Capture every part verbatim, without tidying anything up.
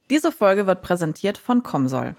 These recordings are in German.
Diese Folge wird präsentiert von COMSOL.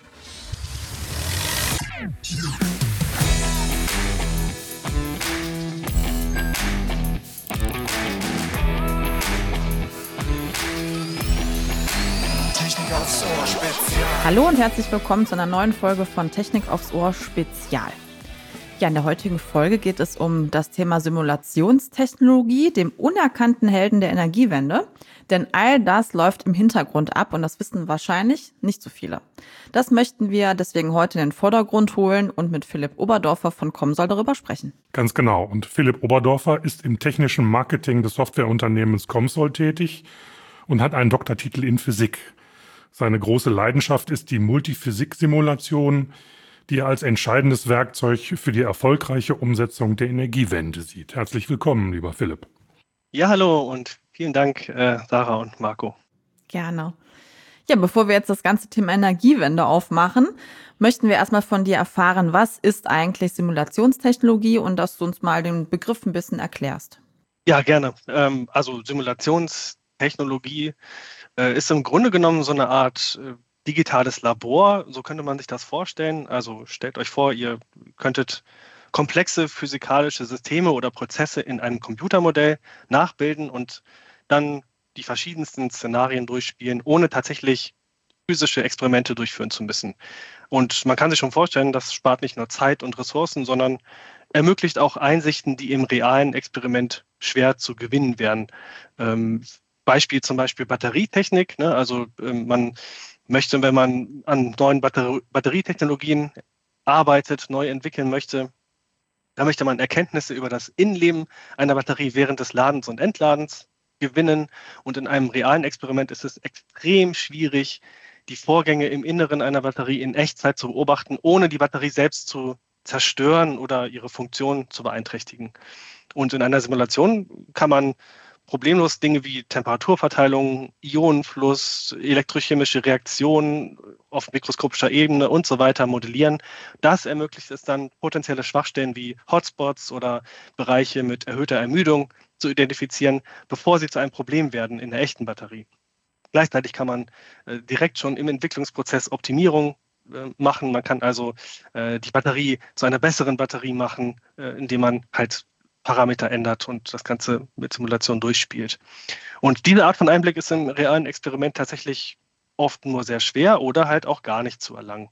Hallo und herzlich willkommen zu einer neuen Folge von Technik aufs Ohr Spezial. Ja, in der heutigen Folge geht es um das Thema Simulationstechnologie, dem unerkannten Helden der Energiewende. Denn all das läuft im Hintergrund ab und das wissen wahrscheinlich nicht so viele. Das möchten wir deswegen heute in den Vordergrund holen und mit Philipp Oberdorfer von COMSOL darüber sprechen. Ganz genau. Und Philipp Oberdorfer ist im technischen Marketing des Softwareunternehmens COMSOL tätig und hat einen Doktortitel in Physik. Seine große Leidenschaft ist die Multiphysik-Simulation, die er als entscheidendes Werkzeug für die erfolgreiche Umsetzung der Energiewende sieht. Herzlich willkommen, lieber Philipp. Ja, hallo und vielen Dank, äh, Sarah und Marco. Gerne. Ja, bevor wir jetzt das ganze Thema Energiewende aufmachen, möchten wir erstmal von dir erfahren, was ist eigentlich Simulationstechnologie und dass du uns mal den Begriff ein bisschen erklärst. Ja, gerne. Ähm, also Simulationstechnologie äh, ist im Grunde genommen so eine Art äh, digitales Labor, so könnte man sich das vorstellen. Also stellt euch vor, ihr könntet komplexe physikalische Systeme oder Prozesse in einem Computermodell nachbilden und dann die verschiedensten Szenarien durchspielen, ohne tatsächlich physische Experimente durchführen zu müssen. Und man kann sich schon vorstellen, das spart nicht nur Zeit und Ressourcen, sondern ermöglicht auch Einsichten, die im realen Experiment schwer zu gewinnen wären. Ähm, Beispiel zum Beispiel Batterietechnik. Ne? Also ähm, man möchte, wenn man an neuen Batter- Batterietechnologien arbeitet, neu entwickeln möchte, da möchte man Erkenntnisse über das Innenleben einer Batterie während des Ladens und Entladens gewinnen. Und in einem realen Experiment ist es extrem schwierig, die Vorgänge im Inneren einer Batterie in Echtzeit zu beobachten, ohne die Batterie selbst zu zerstören oder ihre Funktion zu beeinträchtigen. Und in einer Simulation kann man problemlos Dinge wie Temperaturverteilung, Ionenfluss, elektrochemische Reaktionen auf mikroskopischer Ebene und so weiter modellieren. Das ermöglicht es dann, potenzielle Schwachstellen wie Hotspots oder Bereiche mit erhöhter Ermüdung zu identifizieren, bevor sie zu einem Problem werden in der echten Batterie. Gleichzeitig kann man äh, direkt schon im Entwicklungsprozess Optimierung äh, machen. Man kann also äh, die Batterie zu einer besseren Batterie machen, äh, indem man halt Parameter ändert und das Ganze mit Simulation durchspielt. Und diese Art von Einblick ist im realen Experiment tatsächlich oft nur sehr schwer oder halt auch gar nicht zu erlangen.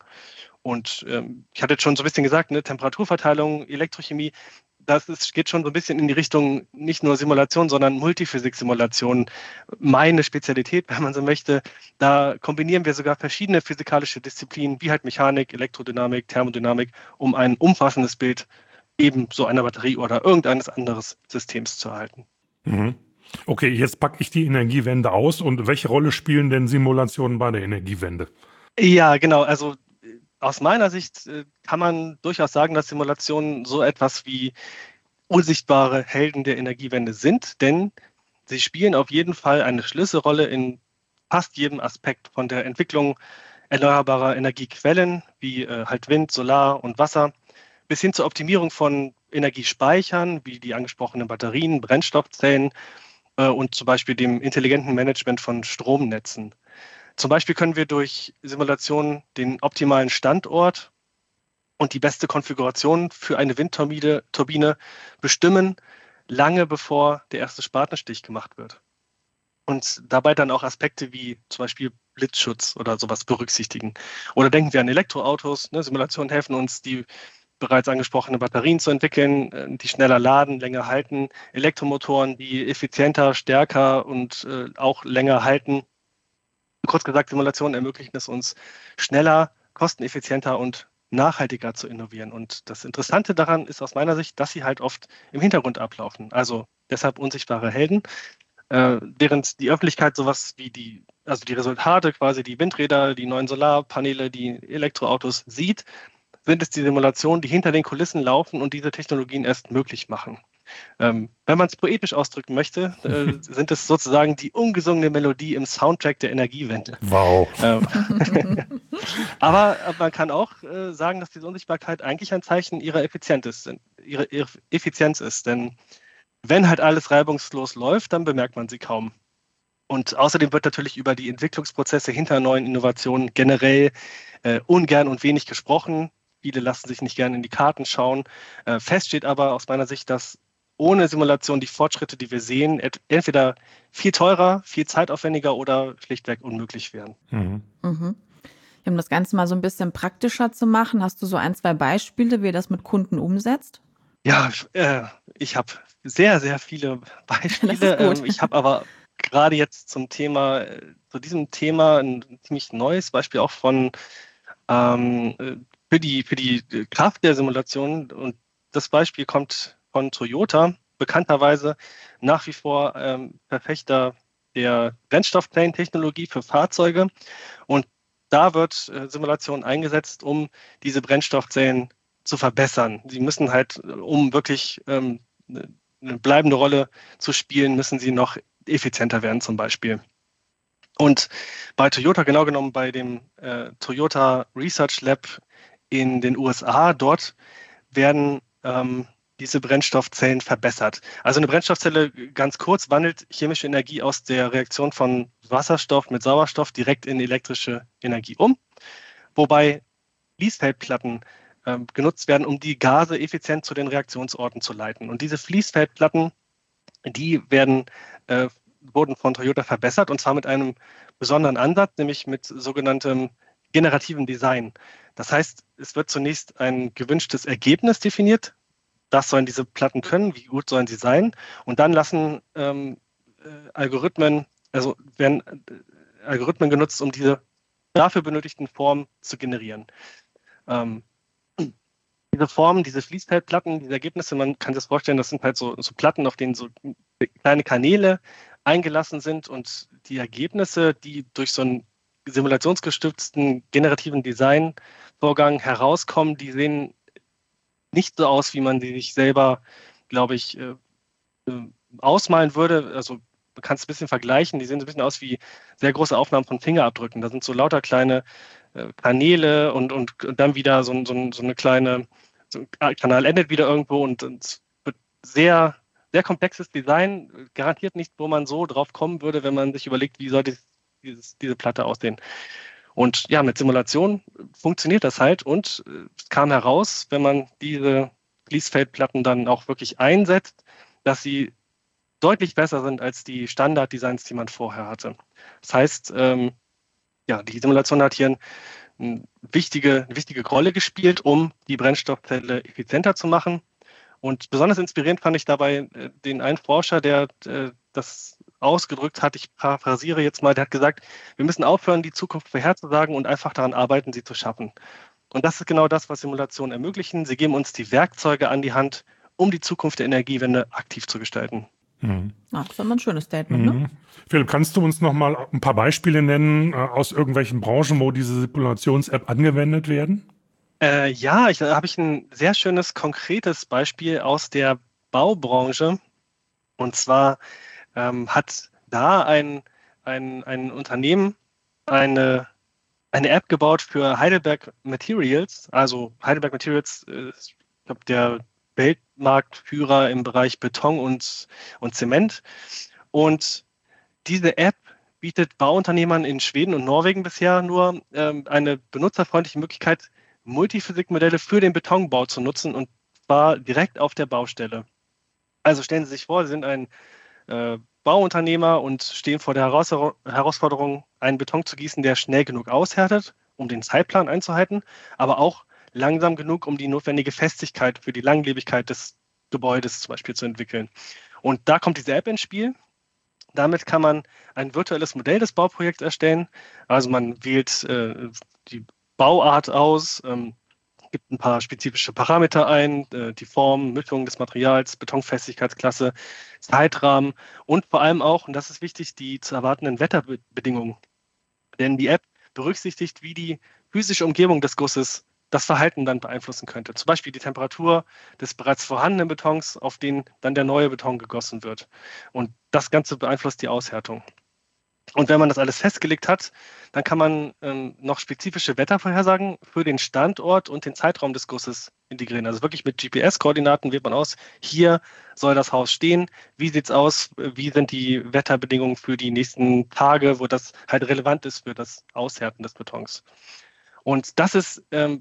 Und ähm, ich hatte jetzt schon so ein bisschen gesagt, ne, Temperaturverteilung, Elektrochemie, das ist, geht schon so ein bisschen in die Richtung nicht nur Simulation, sondern Multiphysik-Simulation. Meine Spezialität, wenn man so möchte, da kombinieren wir sogar verschiedene physikalische Disziplinen, wie halt Mechanik, Elektrodynamik, Thermodynamik, um ein umfassendes Bild eben so einer Batterie oder irgendeines anderes Systems zu erhalten. Mhm. Okay, jetzt packe ich die Energiewende aus. Und welche Rolle spielen denn Simulationen bei der Energiewende? Ja, genau. Also aus meiner Sicht äh, kann man durchaus sagen, dass Simulationen so etwas wie unsichtbare Helden der Energiewende sind, denn sie spielen auf jeden Fall eine Schlüsselrolle in fast jedem Aspekt von der Entwicklung erneuerbarer Energiequellen wie äh, halt Wind, Solar und Wasser bis hin zur Optimierung von Energiespeichern, wie die angesprochenen Batterien, Brennstoffzellen äh, und zum Beispiel dem intelligenten Management von Stromnetzen. Zum Beispiel können wir durch Simulationen den optimalen Standort und die beste Konfiguration für eine Windturbine Turbine bestimmen, lange bevor der erste Spatenstich gemacht wird. Und dabei dann auch Aspekte wie zum Beispiel Blitzschutz oder sowas berücksichtigen. Oder denken wir an Elektroautos. Ne? Simulationen helfen uns, die bereits angesprochene Batterien zu entwickeln, die schneller laden, länger halten, Elektromotoren, die effizienter, stärker und äh, auch länger halten. Kurz gesagt, Simulationen ermöglichen es uns, schneller, kosteneffizienter und nachhaltiger zu innovieren. Und das Interessante daran ist aus meiner Sicht, dass sie halt oft im Hintergrund ablaufen. Also deshalb unsichtbare Helden. Äh, während die Öffentlichkeit sowas wie die, also die Resultate, quasi die Windräder, die neuen Solarpaneele, die Elektroautos sieht, sind es die Simulationen, die hinter den Kulissen laufen und diese Technologien erst möglich machen. Ähm, wenn man es poetisch ausdrücken möchte, äh, sind es sozusagen die ungesungene Melodie im Soundtrack der Energiewende. Wow. Ähm, aber man kann auch äh, sagen, dass diese Unsichtbarkeit eigentlich ein Zeichen ihrer Effizienz ist, ihre, ihre Effizienz ist. Denn wenn halt alles reibungslos läuft, dann bemerkt man sie kaum. Und außerdem wird natürlich über die Entwicklungsprozesse hinter neuen Innovationen generell äh, ungern und wenig gesprochen. Viele lassen sich nicht gerne in die Karten schauen. Äh, fest steht aber aus meiner Sicht, dass ohne Simulation die Fortschritte, die wir sehen, et- entweder viel teurer, viel zeitaufwendiger oder schlichtweg unmöglich wären. Mhm. Mhm. Um das Ganze mal so ein bisschen praktischer zu machen, hast du so ein, zwei Beispiele, wie ihr das mit Kunden umsetzt? Ja, äh, ich habe sehr, sehr viele Beispiele. Das ist gut. Ähm, ich habe aber gerade jetzt zum Thema, äh, zu diesem Thema ein ziemlich neues Beispiel auch von ähm, äh, für die, für die Kraft der Simulation. Und das Beispiel kommt von Toyota, bekannterweise nach wie vor ähm, Verfechter der Brennstoffzellentechnologie für Fahrzeuge. Und da wird äh, Simulation eingesetzt, um diese Brennstoffzellen zu verbessern. Sie müssen halt, um wirklich ähm, eine bleibende Rolle zu spielen, müssen sie noch effizienter werden zum Beispiel. Und bei Toyota, genau genommen bei dem äh, Toyota Research Lab in den U S A, dort werden ähm, diese Brennstoffzellen verbessert. Also eine Brennstoffzelle, ganz kurz, wandelt chemische Energie aus der Reaktion von Wasserstoff mit Sauerstoff direkt in elektrische Energie um, wobei Fließfeldplatten äh, genutzt werden, um die Gase effizient zu den Reaktionsorten zu leiten. Und diese Fließfeldplatten, die werden, äh, wurden von Toyota verbessert, und zwar mit einem besonderen Ansatz, nämlich mit sogenanntem generativen Design. Das heißt, es wird zunächst ein gewünschtes Ergebnis definiert. Das sollen diese Platten können, wie gut sollen sie sein? Und dann lassen ähm, äh, Algorithmen, also werden äh, Algorithmen genutzt, um diese dafür benötigten Formen zu generieren. Ähm, diese Formen, diese Fließfeldplatten, diese Ergebnisse, man kann sich das vorstellen, das sind halt so, so Platten, auf denen so kleine Kanäle eingelassen sind, und die Ergebnisse, die durch so einen simulationsgestützten generativen Designvorgang herauskommen, die sehen nicht so aus, wie man sie sich selber, glaube ich, äh, äh, ausmalen würde. Also man kann es ein bisschen vergleichen. Die sehen so ein bisschen aus wie sehr große Aufnahmen von Fingerabdrücken. Da sind so lauter kleine äh, Kanäle und, und, und dann wieder so, so, so eine kleine, so ein Kanal endet wieder irgendwo, und es wird sehr, sehr komplexes Design. Garantiert nicht, wo man so drauf kommen würde, wenn man sich überlegt, wie soll dieses, dieses, diese Platte aussehen. Und ja, mit Simulation funktioniert das halt, und es kam heraus, wenn man diese Fließfeldplatten dann auch wirklich einsetzt, dass sie deutlich besser sind als die Standarddesigns, die man vorher hatte. Das heißt, ähm, ja, die Simulation hat hier eine wichtige, eine wichtige Rolle gespielt, um die Brennstoffzelle effizienter zu machen. Und besonders inspirierend fand ich dabei äh, den einen Forscher, der äh, das ausgedrückt hat, ich paraphrasiere jetzt mal, der hat gesagt, wir müssen aufhören, die Zukunft vorherzusagen und einfach daran arbeiten, sie zu schaffen. Und das ist genau das, was Simulationen ermöglichen. Sie geben uns die Werkzeuge an die Hand, um die Zukunft der Energiewende aktiv zu gestalten. Mhm. Ah, das ist aber ein schönes Statement, Mhm. ne? Philipp, kannst du uns noch mal ein paar Beispiele nennen äh, aus irgendwelchen Branchen, wo diese Simulations-App angewendet werden? Äh, ja, ich, da habe ich ein sehr schönes, konkretes Beispiel aus der Baubranche. Und zwar ähm, hat da ein, ein, ein Unternehmen eine, eine App gebaut für Heidelberg Materials. Also Heidelberg Materials ist, ich glaube, der Weltmarktführer im Bereich Beton und, und Zement. Und diese App bietet Bauunternehmern in Schweden und Norwegen bisher nur ähm, eine benutzerfreundliche Möglichkeit, Multiphysikmodelle für den Betonbau zu nutzen, und zwar direkt auf der Baustelle. Also stellen Sie sich vor, Sie sind ein äh, Bauunternehmer und stehen vor der Heraus Herausforderung, einen Beton zu gießen, der schnell genug aushärtet, um den Zeitplan einzuhalten, aber auch langsam genug, um die notwendige Festigkeit für die Langlebigkeit des Gebäudes zum Beispiel zu entwickeln. Und da kommt diese App ins Spiel. Damit kann man ein virtuelles Modell des Bauprojekts erstellen. Also man wählt äh, die Bauart aus, ähm, gibt ein paar spezifische Parameter ein, äh, die Form, Mischung des Materials, Betonfestigkeitsklasse, Zeitrahmen und vor allem auch, und das ist wichtig, die zu erwartenden Wetterbedingungen. Denn die App berücksichtigt, wie die physische Umgebung des Gusses das Verhalten dann beeinflussen könnte. Zum Beispiel die Temperatur des bereits vorhandenen Betons, auf den dann der neue Beton gegossen wird. Und das Ganze beeinflusst die Aushärtung. Und wenn man das alles festgelegt hat, dann kann man ähm, noch spezifische Wettervorhersagen für den Standort und den Zeitraum des Gusses integrieren. Also wirklich mit G P S-Koordinaten wählt man aus, hier soll das Haus stehen, wie sieht es aus, wie sind die Wetterbedingungen für die nächsten Tage, wo das halt relevant ist für das Aushärten des Betons. Und das ist ähm,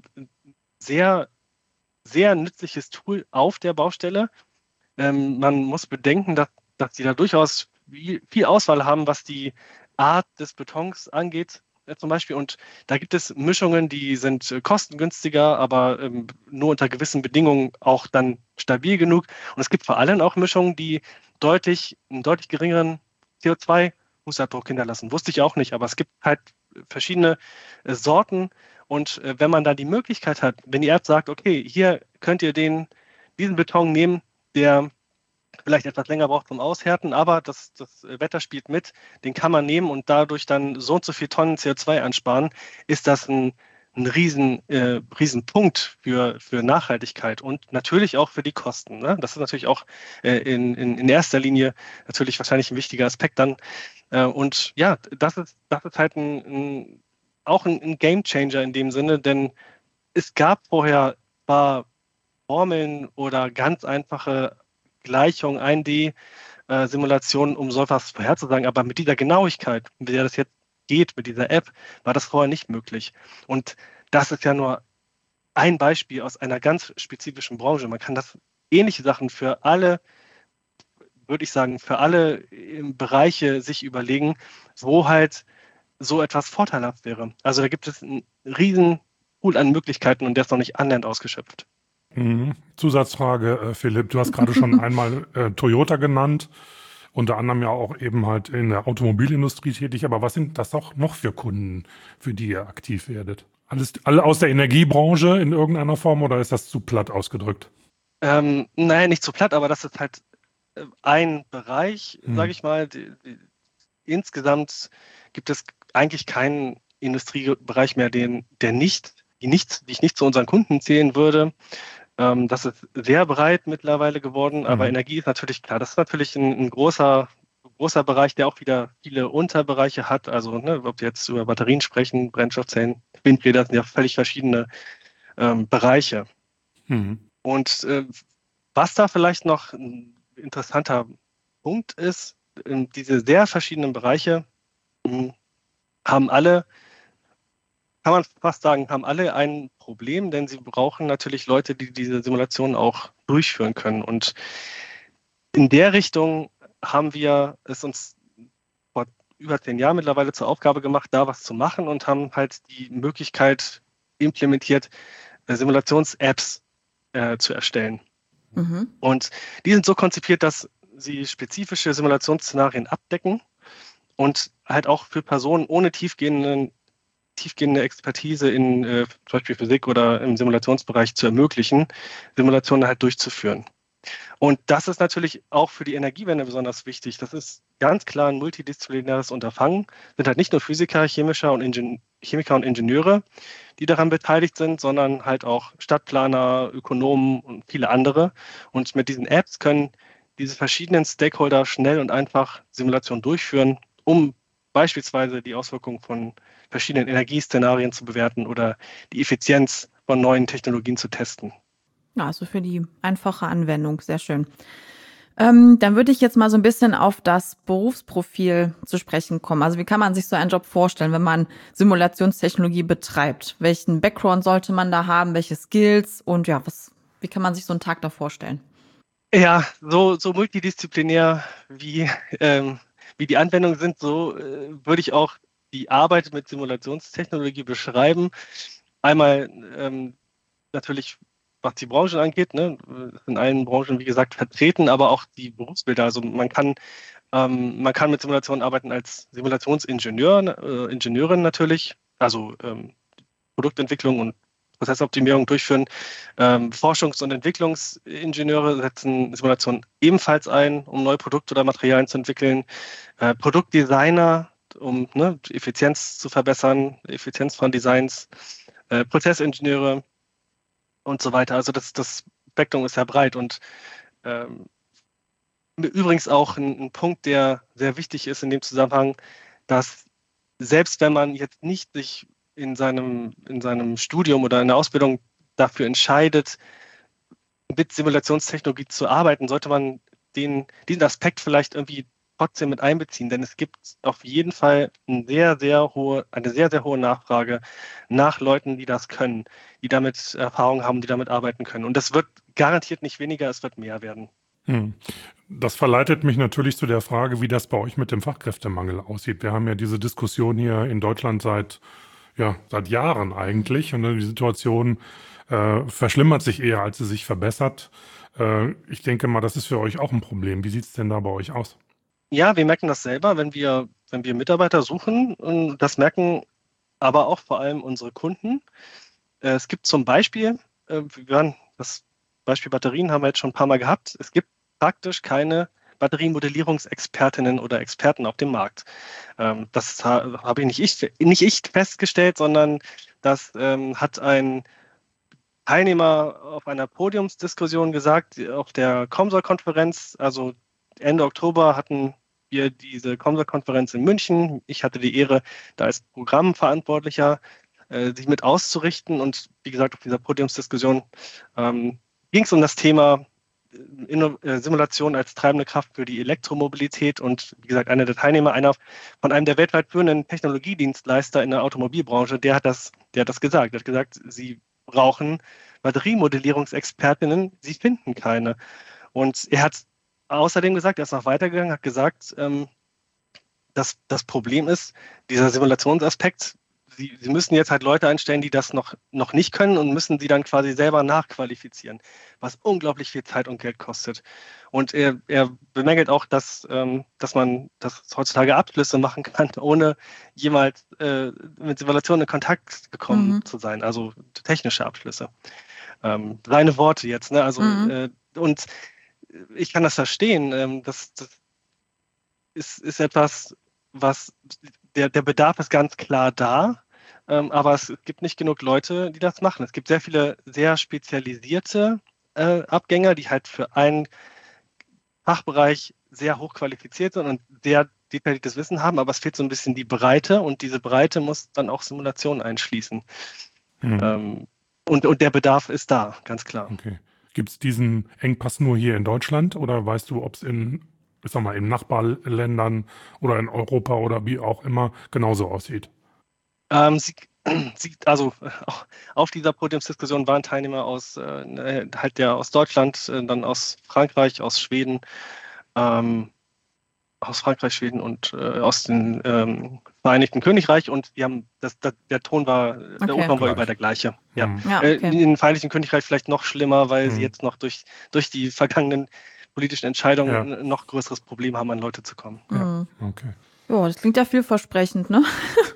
sehr, sehr nützliches Tool auf der Baustelle. Ähm, man muss bedenken, dass, dass die da durchaus viel, viel Auswahl haben, was die Art des Betons angeht, äh, zum Beispiel. Und da gibt es Mischungen, die sind äh, kostengünstiger, aber ähm, nur unter gewissen Bedingungen auch dann stabil genug. Und es gibt vor allem auch Mischungen, die deutlich, einen deutlich geringeren C O zwei Fußabdruck hinterlassen. Wusste ich auch nicht, aber es gibt halt verschiedene äh, Sorten. Und äh, wenn man da die Möglichkeit hat, wenn die App sagt, okay, hier könnt ihr den, diesen Beton nehmen, der vielleicht etwas länger braucht zum Aushärten, aber das, das Wetter spielt mit, den kann man nehmen und dadurch dann so und so viel Tonnen C O zwei einsparen, ist das ein, ein riesen, äh, riesen Punkt für, für Nachhaltigkeit und natürlich auch für die Kosten. Ne? Das ist natürlich auch äh, in, in, in erster Linie natürlich wahrscheinlich ein wichtiger Aspekt dann. Äh, und ja, das ist, das ist halt ein, ein, auch ein, ein Game Changer in dem Sinne, denn es gab vorher zwar Formeln oder ganz einfache Gleichung, eins D-Simulationen, um so etwas vorherzusagen. Aber mit dieser Genauigkeit, mit der das jetzt geht, mit dieser App, war das vorher nicht möglich. Und das ist ja nur ein Beispiel aus einer ganz spezifischen Branche. Man kann das ähnliche Sachen für alle, würde ich sagen, für alle Bereiche sich überlegen, wo halt so etwas vorteilhaft wäre. Also da gibt es einen riesen Pool an Möglichkeiten und der ist noch nicht annähernd ausgeschöpft. Mhm. Zusatzfrage, äh, Philipp, du hast gerade schon einmal äh, Toyota genannt, unter anderem ja auch eben halt in der Automobilindustrie tätig, aber was sind das auch noch für Kunden, für die ihr aktiv werdet? Alles, alle aus der Energiebranche in irgendeiner Form oder ist das zu platt ausgedrückt? Ähm, nein, nicht zu platt, aber das ist halt ein Bereich, hm. sage ich mal. Die, die, insgesamt gibt es eigentlich keinen Industriebereich mehr, den, der nicht, die, nicht, die ich nicht zu unseren Kunden zählen würde. Das ist sehr breit mittlerweile geworden, aber mhm. Energie ist natürlich klar. Das ist natürlich ein, ein großer, großer Bereich, der auch wieder viele Unterbereiche hat. Also, ne, ob wir jetzt über Batterien sprechen, Brennstoffzellen, Windräder, sind ja völlig verschiedene ähm, Bereiche. Mhm. Und äh, was da vielleicht noch ein interessanter Punkt ist, diese sehr verschiedenen Bereiche mh, haben alle, kann man fast sagen, haben alle ein Problem, denn sie brauchen natürlich Leute, die diese Simulationen auch durchführen können. Und in der Richtung haben wir es uns vor über zehn Jahren mittlerweile zur Aufgabe gemacht, da was zu machen und haben halt die Möglichkeit implementiert, Simulations-Apps äh, zu erstellen. Mhm. Und die sind so konzipiert, dass sie spezifische Simulationsszenarien abdecken und halt auch für Personen ohne tiefgehenden tiefgehende Expertise in äh, zum Beispiel Physik oder im Simulationsbereich zu ermöglichen, Simulationen halt durchzuführen. Und das ist natürlich auch für die Energiewende besonders wichtig. Das ist ganz klar ein multidisziplinäres Unterfangen. Es sind halt nicht nur Physiker, Chemischer und Ingen- Chemiker und Ingenieure, die daran beteiligt sind, sondern halt auch Stadtplaner, Ökonomen und viele andere. Und mit diesen Apps können diese verschiedenen Stakeholder schnell und einfach Simulationen durchführen, um beispielsweise die Auswirkungen von verschiedenen Energieszenarien zu bewerten oder die Effizienz von neuen Technologien zu testen. Ja, also für die einfache Anwendung, sehr schön. Ähm, dann würde ich jetzt mal so ein bisschen auf das Berufsprofil zu sprechen kommen. Also wie kann man sich so einen Job vorstellen, wenn man Simulationstechnologie betreibt? Welchen Background sollte man da haben, welche Skills und ja, was, wie kann man sich so einen Tag da vorstellen? Ja, so, so multidisziplinär wie, ähm, wie die Anwendungen sind, so äh, würde ich auch die Arbeit mit Simulationstechnologie beschreiben. Einmal ähm, natürlich, was die Branche angeht, ne, in allen Branchen, wie gesagt, vertreten, aber auch die Berufsbilder. Also man kann, ähm, man kann mit Simulationen arbeiten als Simulationsingenieur, äh, Ingenieurin natürlich, also ähm, Produktentwicklung und Prozessoptimierung durchführen. Ähm, Forschungs- und Entwicklungsingenieure setzen Simulationen ebenfalls ein, um neue Produkte oder Materialien zu entwickeln. Äh, Produktdesigner, um ne, die Effizienz zu verbessern, Effizienz von Designs, äh, Prozessingenieure und so weiter. Also das, das Spektrum ist sehr breit und ähm, übrigens auch ein, ein Punkt, der sehr wichtig ist in dem Zusammenhang, dass selbst wenn man jetzt nicht sich in seinem, in seinem Studium oder in der Ausbildung dafür entscheidet, mit Simulationstechnologie zu arbeiten, sollte man den, diesen Aspekt vielleicht irgendwie trotzdem mit einbeziehen, denn es gibt auf jeden Fall eine sehr, sehr hohe, eine sehr, sehr hohe Nachfrage nach Leuten, die das können, die damit Erfahrung haben, die damit arbeiten können. Und das wird garantiert nicht weniger, es wird mehr werden. Hm. Das verleitet mich natürlich zu der Frage, wie das bei euch mit dem Fachkräftemangel aussieht. Wir haben ja diese Diskussion hier in Deutschland seit, ja, seit Jahren eigentlich, und die Situation äh, verschlimmert sich eher, als sie sich verbessert. Äh, ich denke mal, das ist für euch auch ein Problem. Wie sieht es denn da bei euch aus? Ja, wir merken das selber, wenn wir, wenn wir Mitarbeiter suchen. Und das merken aber auch vor allem unsere Kunden. Es gibt zum Beispiel, wir haben das Beispiel Batterien haben wir jetzt schon ein paar Mal gehabt. Es gibt praktisch keine Batteriemodellierungsexpertinnen oder Experten auf dem Markt. Das habe ich nicht ich, nicht ich festgestellt, sondern das hat ein Teilnehmer auf einer Podiumsdiskussion gesagt, auf der Comsol-Konferenz, also Ende Oktober hatten wir diese Comsol-Konferenz in München. Ich hatte die Ehre, da als Programmverantwortlicher äh, sich mit auszurichten. Und wie gesagt, auf dieser Podiumsdiskussion ähm, ging es um das Thema Inno- äh, Simulation als treibende Kraft für die Elektromobilität. Und wie gesagt, einer der Teilnehmer, einer von einem der weltweit führenden Technologiedienstleister in der Automobilbranche, der hat das, der hat das gesagt. Der hat gesagt, sie brauchen Batteriemodellierungsexpertinnen, sie finden keine. Und er hat außerdem gesagt, er ist noch weitergegangen, hat gesagt, ähm, dass das Problem ist, dieser Simulationsaspekt, sie, sie müssen jetzt halt Leute einstellen, die das noch, noch nicht können und müssen sie dann quasi selber nachqualifizieren, was unglaublich viel Zeit und Geld kostet. Und er, er bemängelt auch, dass, ähm, dass man dass heutzutage Abschlüsse machen kann, ohne jemals äh, mit Simulationen in Kontakt gekommen mhm. zu sein, also technische Abschlüsse. Ähm, seine Worte jetzt, ne? Also mhm. äh, und ich kann das verstehen. Das, das ist, ist etwas, was der, der Bedarf ist ganz klar da, aber es gibt nicht genug Leute, die das machen. Es gibt sehr viele sehr spezialisierte äh, Abgänger, die halt für einen Fachbereich sehr hoch qualifiziert sind und sehr detailliertes Wissen haben, aber es fehlt so ein bisschen die Breite und diese Breite muss dann auch Simulationen einschließen. Mhm. Ähm, und, und der Bedarf ist da, ganz klar. Okay. Gibt es diesen Engpass nur hier in Deutschland oder weißt du, ob es in, ich sag mal, in Nachbarländern oder in Europa oder wie auch immer genauso aussieht? Ähm, sie, sie, also auf dieser Podiumsdiskussion waren Teilnehmer aus äh, halt der aus Deutschland, äh, dann aus Frankreich, aus Schweden, ähm, aus Frankreich, Schweden und äh, aus dem ähm, Vereinigten Königreich und die haben das, das, der Ton war, okay. der O-Ton war überall der gleiche. Ja. Mhm. Ja, okay. äh, in dem Vereinigten Königreich vielleicht noch schlimmer, weil mhm. sie jetzt noch durch, durch die vergangenen politischen Entscheidungen ja. ein noch größeres Problem haben, an Leute zu kommen. Mhm. Ja. Okay. Ja, das klingt ja vielversprechend, ne?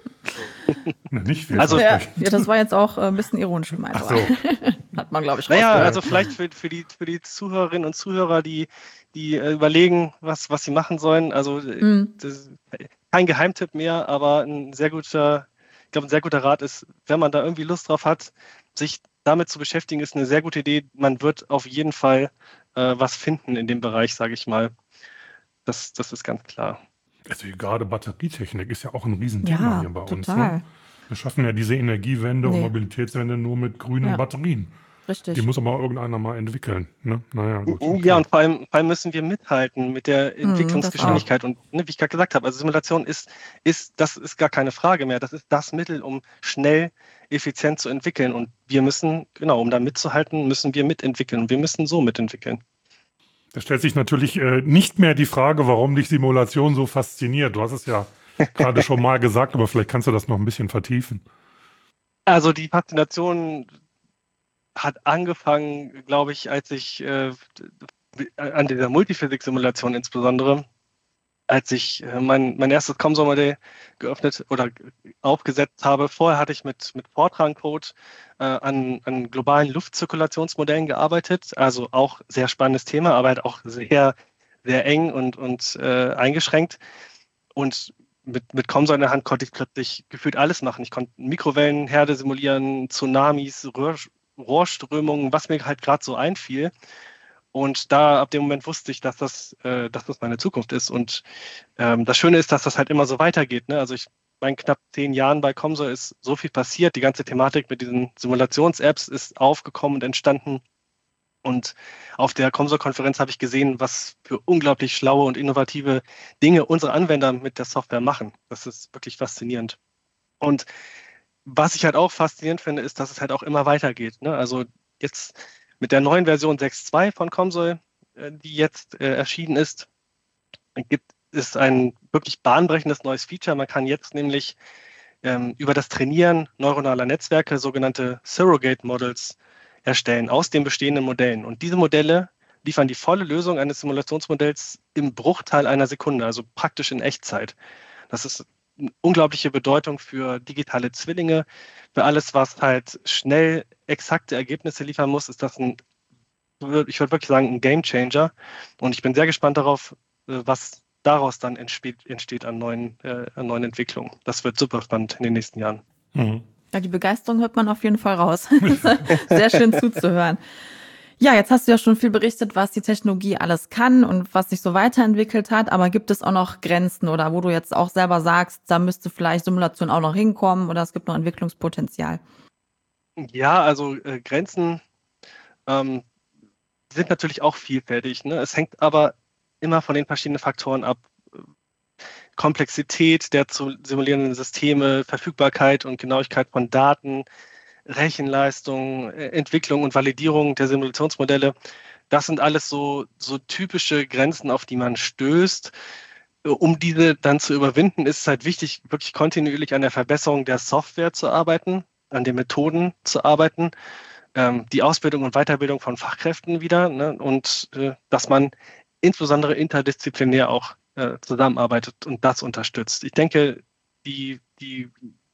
Na, nicht viel. Also, ja, ja, das war jetzt auch ein bisschen ironisch gemeint. Ach so. Hat man, glaube ich, Naja, also vielleicht für, für, die, für die Zuhörerinnen und Zuhörer, die, die äh, überlegen, was, was sie machen sollen. Also mhm. das, kein Geheimtipp mehr, aber ein sehr guter, ich glaube, ein sehr guter Rat ist, wenn man da irgendwie Lust drauf hat, sich damit zu beschäftigen, ist eine sehr gute Idee. Man wird auf jeden Fall äh, was finden in dem Bereich, sage ich mal. Das, das ist ganz klar. Also gerade Batterietechnik ist ja auch ein Riesenthema ja, hier bei total. uns. Ne? Wir schaffen ja diese Energiewende nee. und Mobilitätswende nur mit grünen ja. Batterien. Richtig. Die muss aber irgendeiner mal entwickeln. Ne? Naja, gut. Okay. Ja, und vor allem, vor allem müssen wir mithalten mit der Entwicklungsgeschwindigkeit. Mhm, und ne, wie ich gerade gesagt habe, also Simulation ist, ist, das ist gar keine Frage mehr. Das ist das Mittel, um schnell, effizient zu entwickeln. Und wir müssen, genau, um da mitzuhalten, müssen wir mitentwickeln. Und wir müssen so mitentwickeln. Da stellt sich natürlich äh, nicht mehr die Frage, warum dich Simulation so fasziniert. Du hast es ja gerade schon mal gesagt, aber vielleicht kannst du das noch ein bisschen vertiefen. Also die Faszination hat angefangen, glaube ich, als ich äh, an dieser Multiphysik-Simulation insbesondere, als ich äh, mein, mein erstes Comsol-Modell geöffnet oder aufgesetzt habe. Vorher hatte ich mit, mit Fortran-Code äh, an, an globalen Luftzirkulationsmodellen gearbeitet, also auch sehr spannendes Thema, aber halt auch sehr, sehr eng und, und äh, eingeschränkt. Und mit, mit Comsol in der Hand konnte ich plötzlich gefühlt alles machen. Ich konnte Mikrowellenherde simulieren, Tsunamis, Röhr, Rohrströmungen, was mir halt gerade so einfiel. Und da ab dem Moment wusste ich, dass das, äh, dass das meine Zukunft ist. Und ähm, das Schöne ist, dass das halt immer so weitergeht. Ne? Also ich bei knapp zehn Jahren bei Comsol ist so viel passiert. Die ganze Thematik mit diesen Simulations-Apps ist aufgekommen und entstanden. Und auf der Comsol-Konferenz habe ich gesehen, was für unglaublich schlaue und innovative Dinge unsere Anwender mit der Software machen. Das ist wirklich faszinierend. Und was ich halt auch faszinierend finde, ist, dass es halt auch immer weitergeht. Ne? Also jetzt mit der neuen Version sechs Punkt zwei von Comsol, die jetzt äh, erschienen ist, gibt es ein wirklich bahnbrechendes neues Feature. Man kann jetzt nämlich ähm, über das Trainieren neuronaler Netzwerke sogenannte Surrogate Models erstellen aus den bestehenden Modellen. Und diese Modelle liefern die volle Lösung eines Simulationsmodells im Bruchteil einer Sekunde, also praktisch in Echtzeit. Das ist eine unglaubliche Bedeutung für digitale Zwillinge. Für alles, was halt schnell exakte Ergebnisse liefern muss, ist das ein, ich würde wirklich sagen, ein Gamechanger. Und ich bin sehr gespannt darauf, was daraus dann entsteht, entsteht an, neuen, äh, an neuen Entwicklungen. Das wird super spannend in den nächsten Jahren. Mhm. Ja, die Begeisterung hört man auf jeden Fall raus. Sehr schön zuzuhören. Ja, jetzt hast du ja schon viel berichtet, was die Technologie alles kann und was sich so weiterentwickelt hat. Aber gibt es auch noch Grenzen oder wo du jetzt auch selber sagst, da müsste vielleicht Simulation auch noch hinkommen oder es gibt noch Entwicklungspotenzial? Ja, also äh, Grenzen ähm, sind natürlich auch vielfältig. Ne? Es hängt aber immer von den verschiedenen Faktoren ab. Komplexität der zu simulierenden Systeme, Verfügbarkeit und Genauigkeit von Daten, Rechenleistung, Entwicklung und Validierung der Simulationsmodelle. Das sind alles so, so typische Grenzen, auf die man stößt. Um diese dann zu überwinden, ist es halt wichtig, wirklich kontinuierlich an der Verbesserung der Software zu arbeiten, an den Methoden zu arbeiten, ähm, die Ausbildung und Weiterbildung von Fachkräften wieder, ne, und äh, dass man insbesondere interdisziplinär auch äh, zusammenarbeitet und das unterstützt. Ich denke, die, die,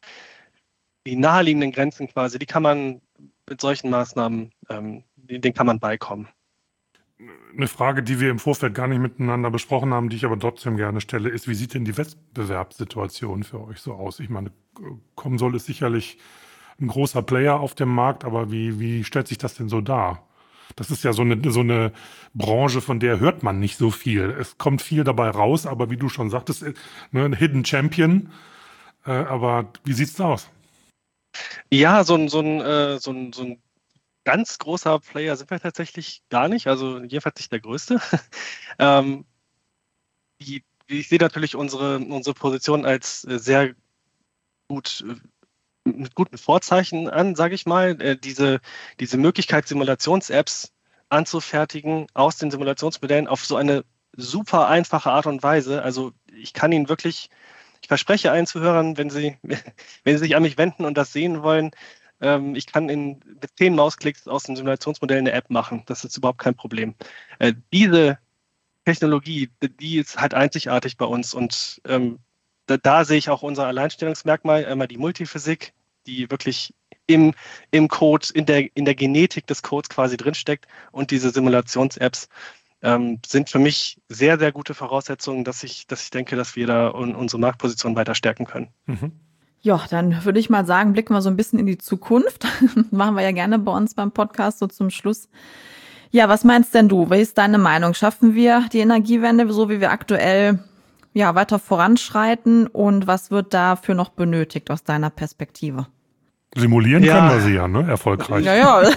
die naheliegenden Grenzen quasi, die kann man mit solchen Maßnahmen, ähm, denen kann man beikommen. Eine Frage, die wir im Vorfeld gar nicht miteinander besprochen haben, die ich aber trotzdem gerne stelle, ist, wie sieht denn die Wettbewerbssituation für euch so aus? Ich meine, Comsol ist sicherlich ein großer Player auf dem Markt, aber wie, wie stellt sich das denn so dar? Das ist ja so eine, so eine Branche, von der hört man nicht so viel. Es kommt viel dabei raus, aber wie du schon sagtest, ne, ein Hidden Champion. Äh, aber wie sieht's da aus? Ja, so ein, so ein, äh, so ein, so ein ganz großer Player sind wir tatsächlich gar nicht, also jedenfalls nicht der größte. ähm, die, ich sehe natürlich unsere, unsere Position als äh, sehr gut, äh, mit guten Vorzeichen an, sage ich mal. Äh, diese, diese Möglichkeit, Simulations-Apps anzufertigen aus den Simulationsmodellen auf so eine super einfache Art und Weise. Also ich kann Ihnen wirklich, ich verspreche allen Zuhörern, wenn Sie, wenn Sie sich an mich wenden und das sehen wollen, ich kann in, mit zehn Mausklicks aus dem Simulationsmodell eine App machen. Das ist überhaupt kein Problem. Äh, diese Technologie, die ist halt einzigartig bei uns. Und ähm, da, da sehe ich auch unser Alleinstellungsmerkmal, einmal die Multiphysik, die wirklich im, im Code, in der, in der Genetik des Codes quasi drinsteckt. Und diese Simulations-Apps ähm, sind für mich sehr, sehr gute Voraussetzungen, dass ich, dass ich denke, dass wir da un, unsere Marktposition weiter stärken können. Mhm. Ja, dann würde ich mal sagen, blicken wir so ein bisschen in die Zukunft. Machen wir ja gerne bei uns beim Podcast so zum Schluss. Ja, was meinst denn du? Wie ist deine Meinung? Schaffen wir die Energiewende, so wie wir aktuell ja weiter voranschreiten? Und was wird dafür noch benötigt aus deiner Perspektive? Simulieren ja. können wir sie ja, ne? Erfolgreich. Ja, ja.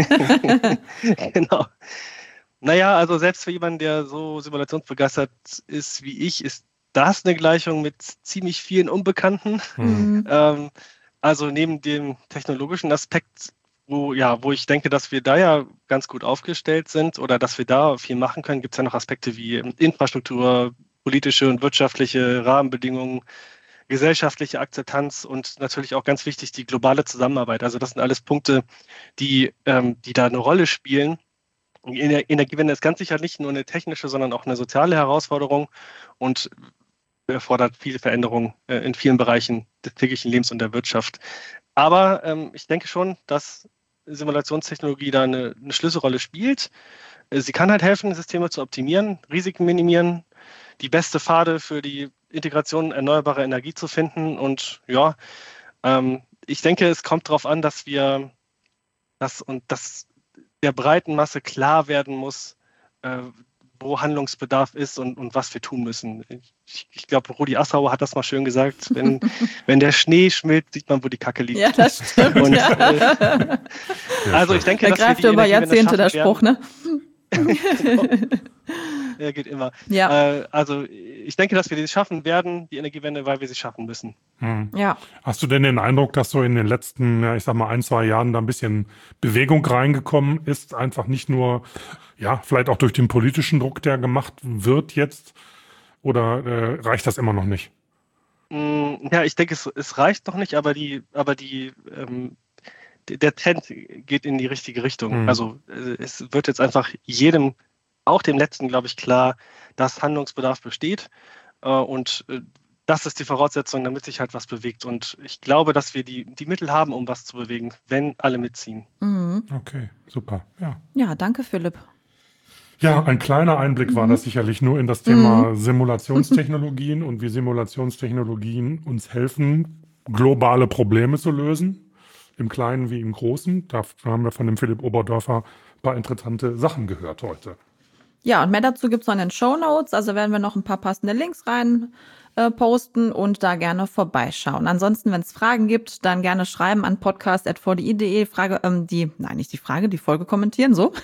Genau. Naja, also selbst für jemanden, der so simulationsbegeistert ist wie ich, ist das eine Gleichung mit ziemlich vielen Unbekannten. Mhm. Ähm, also neben dem technologischen Aspekt, wo, ja, wo ich denke, dass wir da ja ganz gut aufgestellt sind oder dass wir da viel machen können, gibt es ja noch Aspekte wie Infrastruktur, politische und wirtschaftliche Rahmenbedingungen, gesellschaftliche Akzeptanz und natürlich auch ganz wichtig die globale Zusammenarbeit. Also das sind alles Punkte, die, ähm, die da eine Rolle spielen. Energiewende ist ganz sicher nicht nur eine technische, sondern auch eine soziale Herausforderung und erfordert viele Veränderungen äh, in vielen Bereichen des täglichen Lebens und der Wirtschaft. Aber ähm, ich denke schon, dass Simulationstechnologie da eine, eine Schlüsselrolle spielt. Sie kann halt helfen, Systeme zu optimieren, Risiken minimieren, die beste Pfade für die Integration erneuerbarer Energie zu finden. Und ja, ähm, ich denke, es kommt darauf an, dass wir das und dass der breiten Masse klar werden muss, äh, wo Handlungsbedarf ist und, und was wir tun müssen. Ich, ich glaube, Rudi Assauer hat das mal schön gesagt, wenn, wenn der Schnee schmilzt, sieht man, wo die Kacke liegt. Ja, das stimmt. Und, ja. äh, also ich denke, da dass wir greift die über Energiewende Jahrzehnte der schaffen Spruch, werden. ne? Ja, geht immer. Ja. Äh, also ich denke, dass wir die schaffen werden, die Energiewende, weil wir sie schaffen müssen. Hm. Ja. Hast du denn den Eindruck, dass so in den letzten, ja, ich sag mal, ein, zwei Jahren da ein bisschen Bewegung reingekommen ist? Einfach nicht nur, ja, vielleicht auch durch den politischen Druck, der gemacht wird jetzt? Oder äh, reicht das immer noch nicht? Ja, ich denke, es, es reicht noch nicht, aber die, aber die, ähm, der Trend geht in die richtige Richtung. Mhm. Also es wird jetzt einfach jedem, auch dem Letzten, glaube ich, klar, dass Handlungsbedarf besteht. Äh, und äh, das ist die Voraussetzung, damit sich halt was bewegt. Und ich glaube, dass wir die, die Mittel haben, um was zu bewegen, wenn alle mitziehen. Mhm. Okay, super. Ja, Ja, danke, Philipp. ja, ein kleiner Einblick Mhm. war das sicherlich nur in das Thema Mhm. Simulationstechnologien und wie Simulationstechnologien uns helfen, globale Probleme zu lösen, im Kleinen wie im Großen. Da haben wir von dem Philipp Oberdorfer ein paar interessante Sachen gehört heute. Ja, und mehr dazu gibt's noch in den Shownotes. Also werden wir noch ein paar passende Links rein äh, posten und da gerne vorbeischauen. Ansonsten, wenn es Fragen gibt, dann gerne schreiben an podcast at v d i punkt d e. Frage, ähm, die, nein, nicht die Frage, die Folge kommentieren, so.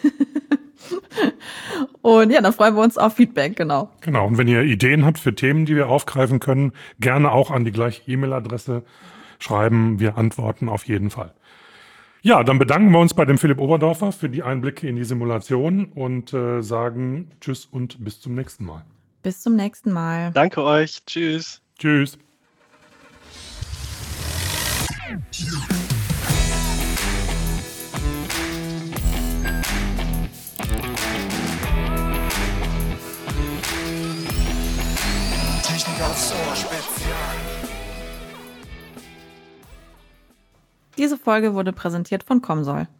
Und ja, dann freuen wir uns auf Feedback, genau. Genau, und wenn ihr Ideen habt für Themen, die wir aufgreifen können, gerne auch an die gleiche E-Mail-Adresse schreiben. Wir antworten auf jeden Fall. Ja, dann bedanken wir uns bei dem Philipp Oberdorfer für die Einblicke in die Simulation und äh, sagen Tschüss und bis zum nächsten Mal. Bis zum nächsten Mal. Danke euch. Tschüss. Tschüss. Technik aufs Ohr Spezial. Diese Folge wurde präsentiert von Comsol.